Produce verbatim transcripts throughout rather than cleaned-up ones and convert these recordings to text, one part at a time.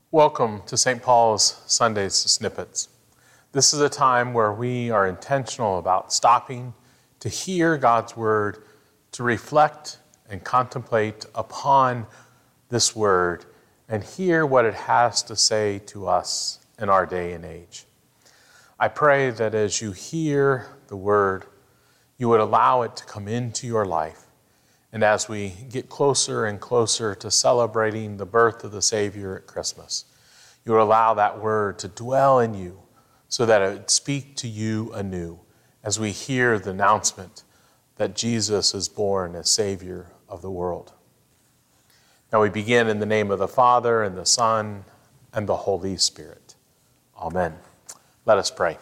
Welcome to Saint Paul's Sundays Snippets. This is a time where we are intentional about stopping to hear God's word, to reflect and contemplate upon this word and hear what it has to say to us in our day and age. I pray that as you hear the word, you would allow it to come into your life. And as we get closer and closer to celebrating the birth of the Savior at Christmas, you will allow that word to dwell in you so that it would speak to you anew as we hear the announcement that Jesus is born as Savior of the world. Now we begin in the name of the Father, and the Son, and the Holy Spirit. Amen. Let us pray.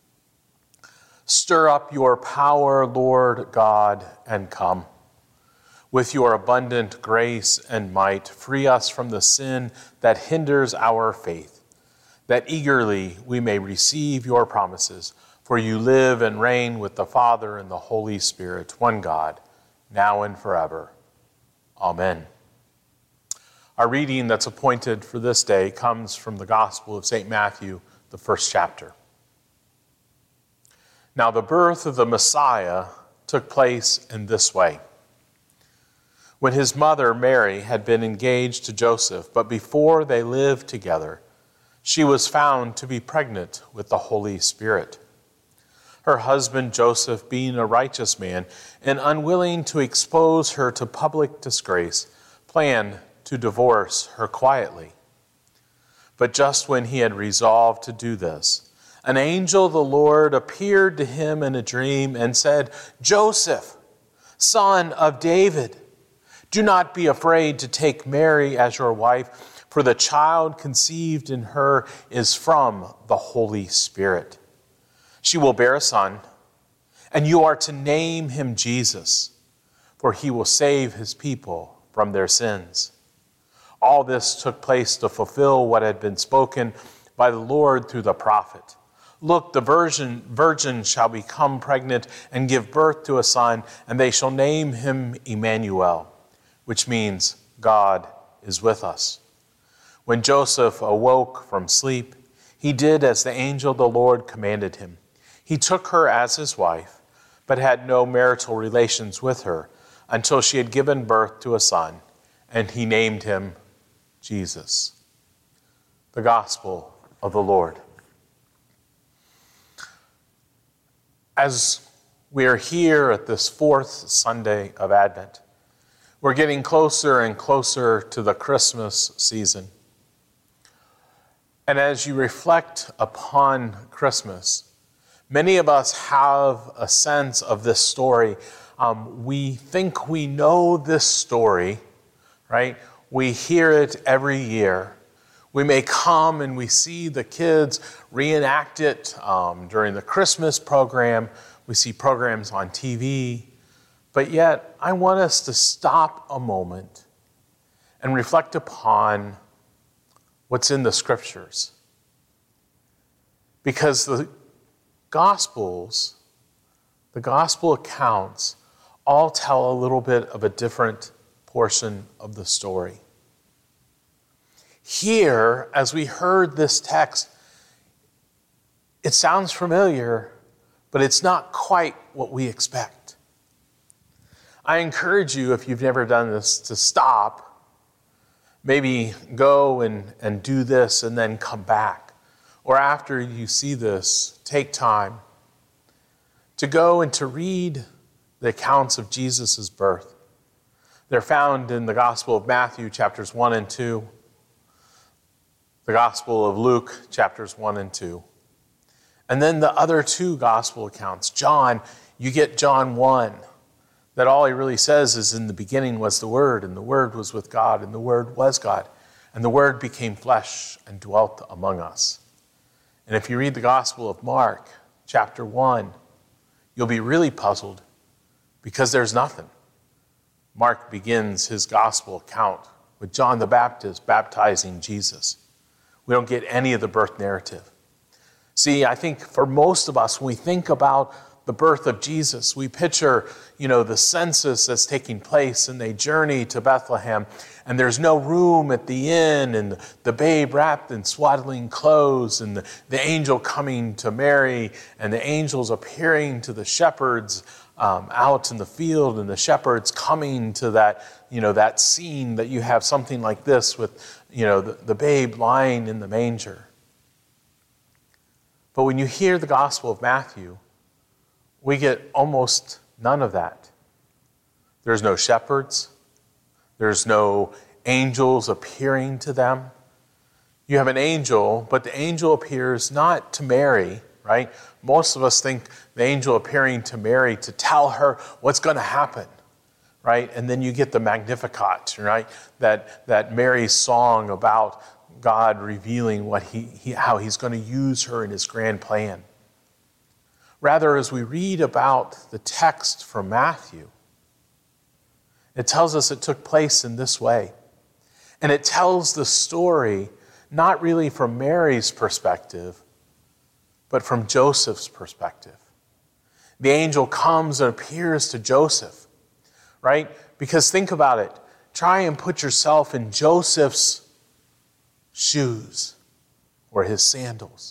Stir up your power, Lord God, and come. With your abundant grace and might, free us from the sin that hinders our faith, that eagerly we may receive your promises. For you live and reign with the Father and the Holy Spirit, one God, now and forever. Amen. Our reading that's appointed for this day comes from the Gospel of Saint Matthew, the first chapter. Now the birth of the Messiah took place in this way. When his mother, Mary, had been engaged to Joseph, but before they lived together, she was found to be pregnant with the Holy Spirit. Her husband, Joseph, being a righteous man and unwilling to expose her to public disgrace, planned to divorce her quietly. But just when he had resolved to do this, an angel of the Lord appeared to him in a dream and said, "Joseph, son of David, do not be afraid to take Mary as your wife, for the child conceived in her is from the Holy Spirit. She will bear a son, and you are to name him Jesus, for he will save his people from their sins." All this took place to fulfill what had been spoken by the Lord through the prophet. "Look, the virgin, virgin shall become pregnant and give birth to a son, and they shall name him Emmanuel," which means God is with us. When Joseph awoke from sleep, he did as the angel of the Lord commanded him. He took her as his wife, but had no marital relations with her until she had given birth to a son, and he named him Jesus. The Gospel of the Lord. As we are here at this fourth Sunday of Advent, we're getting closer and closer to the Christmas season. And as you reflect upon Christmas, many of us have a sense of this story. Um, we think we know this story, right? We hear it every year. We may come and we see the kids reenact it um, during the Christmas program. We see programs on T V. But yet, I want us to stop a moment and reflect upon what's in the Scriptures. Because the Gospels, the Gospel accounts, all tell a little bit of a different portion of the story. Here, as we heard this text, it sounds familiar, but it's not quite what we expect. I encourage you, if you've never done this, to stop, maybe go and, and do this and then come back. Or after you see this, take time to go and to read the accounts of Jesus' birth. They're found in the Gospel of Matthew, chapters one and two, the Gospel of Luke, chapters one and two. And then the other two Gospel accounts. John, you get John one. That all he really says is, in the beginning was the Word, and the Word was with God, and the Word was God. And the Word became flesh and dwelt among us. And if you read the Gospel of Mark, chapter one, you'll be really puzzled because there's nothing. Mark begins his Gospel account with John the Baptist baptizing Jesus. We don't get any of the birth narrative. See, I think for most of us, when we think about the birth of Jesus. We picture, you know, the census that's taking place, and they journey to Bethlehem, and there's no room at the inn, and the babe wrapped in swaddling clothes, and the, the angel coming to Mary, and the angels appearing to the shepherds um, out in the field, and the shepherds coming to that, you know, that scene that you have something like this with, you know, the, the babe lying in the manger. But when you hear the Gospel of Matthew, we get almost none of that. There's no shepherds. There's no angels appearing to them. You have an angel, but the angel appears not to Mary, right? Most of us think the angel appearing to Mary to tell her what's going to happen, right? And then you get the Magnificat, right? That, that Mary's song about God revealing what he, he how he's going to use her in his grand plan. Rather, as we read about the text from Matthew, it tells us it took place in this way. And it tells the story not really from Mary's perspective, but from Joseph's perspective. The angel comes and appears to Joseph, right? Because think about it. Try and put yourself in Joseph's shoes or his sandals.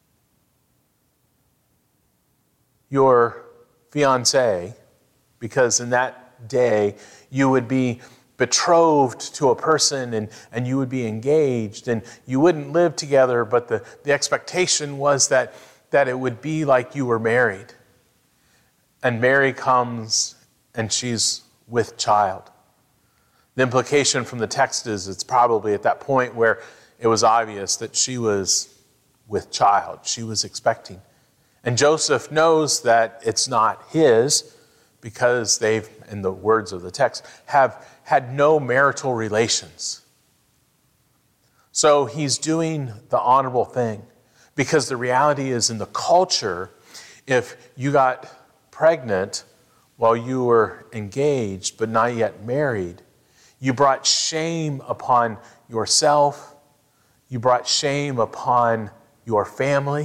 Your fiancé, because in that day you would be betrothed to a person and, and you would be engaged and you wouldn't live together, but the, the expectation was that, that it would be like you were married. And Mary comes and she's with child. The implication from the text is it's probably at that point where it was obvious that she was with child. She was expecting. And Joseph knows that it's not his because they've, in the words of the text, have had no marital relations. So he's doing the honorable thing because the reality is in the culture, if you got pregnant while you were engaged but not yet married, you brought shame upon yourself. You brought shame upon your family.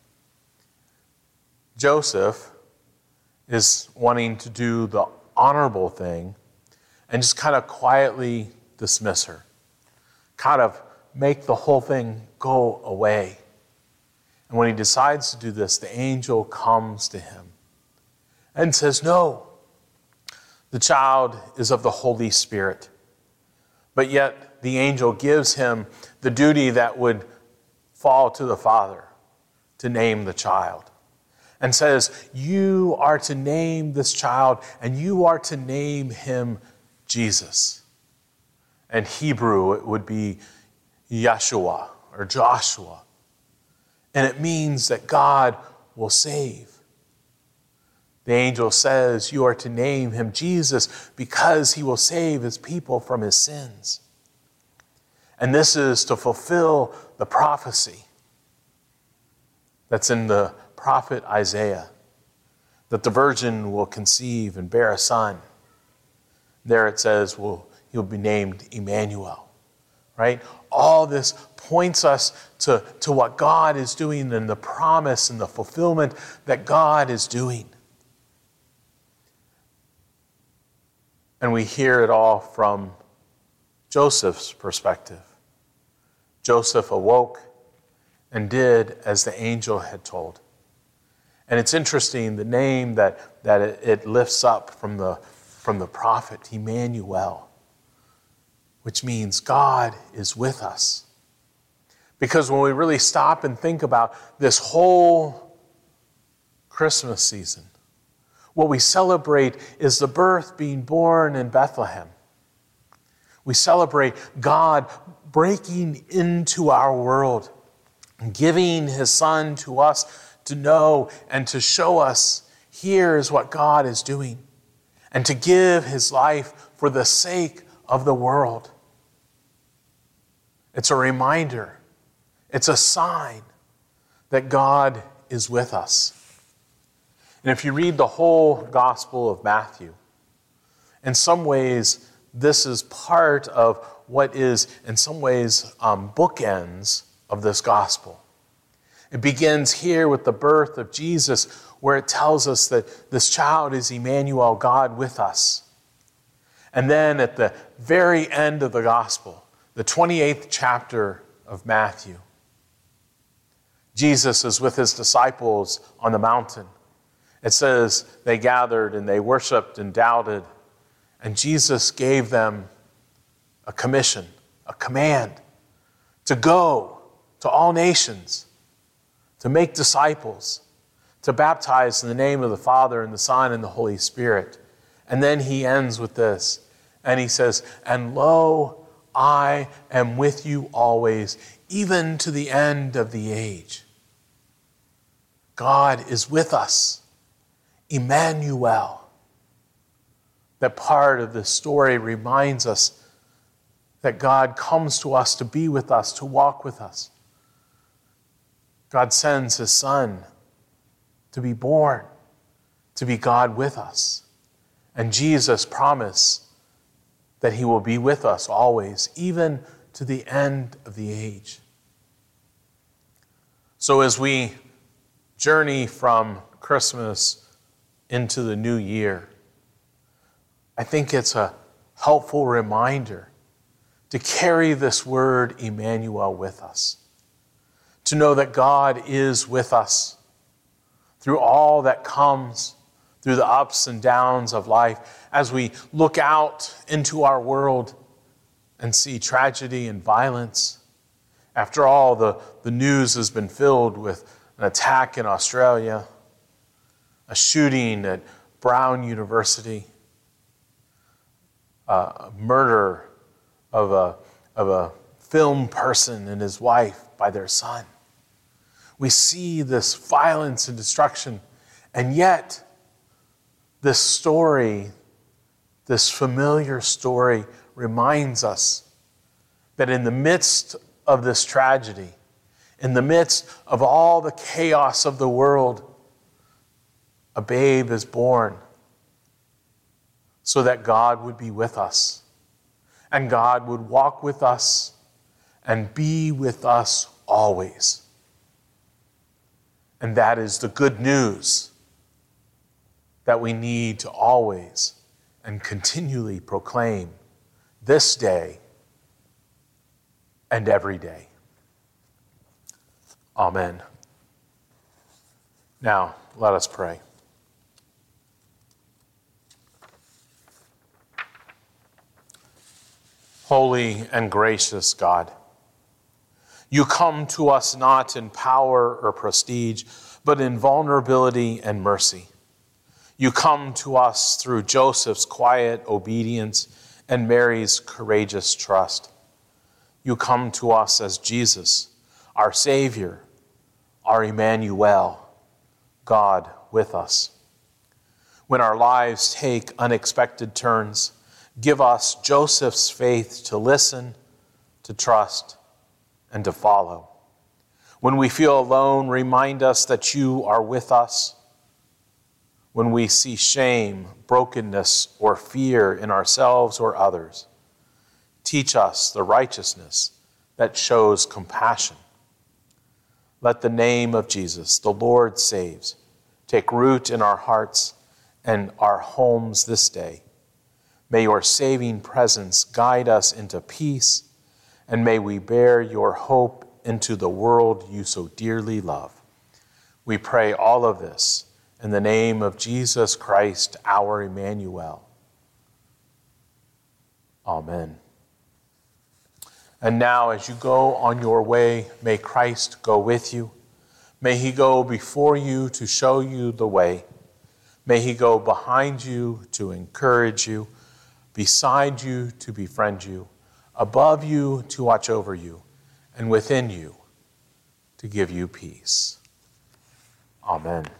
Joseph is wanting to do the honorable thing and just kind of quietly dismiss her. Kind of make the whole thing go away. And when he decides to do this, the angel comes to him and says, no, the child is of the Holy Spirit. But yet the angel gives him the duty that would fall to the father to name the child. And says, you are to name this child and you are to name him Jesus. In Hebrew, it would be Yeshua or Joshua. And it means that God will save. The angel says, you are to name him Jesus because he will save his people from his sins. And this is to fulfill the prophecy that's in the prophet Isaiah, that the virgin will conceive and bear a son. There it says, well, he'll be named Emmanuel, right? All this points us to, to what God is doing and the promise and the fulfillment that God is doing. And we hear it all from Joseph's perspective. Joseph awoke and did as the angel had told. And it's interesting, the name that, that it, it lifts up from the, from the prophet, Emmanuel, which means God is with us. Because when we really stop and think about this whole Christmas season, what we celebrate is the birth being born in Bethlehem. We celebrate God breaking into our world, giving his son to us to know and to show us here is what God is doing, and to give his life for the sake of the world. It's a reminder, it's a sign that God is with us. And if you read the whole Gospel of Matthew, in some ways, this is part of what is, in some ways, um, bookends of this gospel. It begins here with the birth of Jesus, where it tells us that this child is Emmanuel, God with us. And then at the very end of the gospel, the twenty-eighth chapter of Matthew, Jesus is with his disciples on the mountain. It says they gathered and they worshiped and doubted, and Jesus gave them a commission, a command to go to all nations, to make disciples, to baptize in the name of the Father and the Son and the Holy Spirit. And then he ends with this, and he says, "And lo, I am with you always, even to the end of the age." God is with us, Emmanuel. That part of the story reminds us that God comes to us to be with us, to walk with us. God sends his Son to be born, to be God with us. And Jesus promised that he will be with us always, even to the end of the age. So as we journey from Christmas into the new year, I think it's a helpful reminder to carry this word Emmanuel with us, to know that God is with us through all that comes, through the ups and downs of life, as we look out into our world and see tragedy and violence. After all, the, the news has been filled with an attack in Australia, a shooting at Brown University, a murder of a, of a film person and his wife by their son. We see this violence and destruction, and yet this story, this familiar story, reminds us that in the midst of this tragedy, in the midst of all the chaos of the world, a babe is born so that God would be with us, and God would walk with us and be with us always. And that is the good news that we need to always and continually proclaim this day and every day. Amen. Now, let us pray. Holy and gracious God, you come to us not in power or prestige, but in vulnerability and mercy. You come to us through Joseph's quiet obedience and Mary's courageous trust. You come to us as Jesus, our Savior, our Emmanuel, God with us. When our lives take unexpected turns, give us Joseph's faith to listen, to trust, and to follow. When we feel alone, remind us that you are with us. When we see shame, brokenness, or fear in ourselves or others, teach us the righteousness that shows compassion. Let the name of Jesus, the Lord saves, take root in our hearts and our homes this day. May your saving presence guide us into peace, and may we bear your hope into the world you so dearly love. We pray all of this in the name of Jesus Christ, our Emmanuel. Amen. And now, as you go on your way, may Christ go with you. May he go before you to show you the way. May he go behind you to encourage you, beside you to befriend you, above you to watch over you, and within you to give you peace. Amen.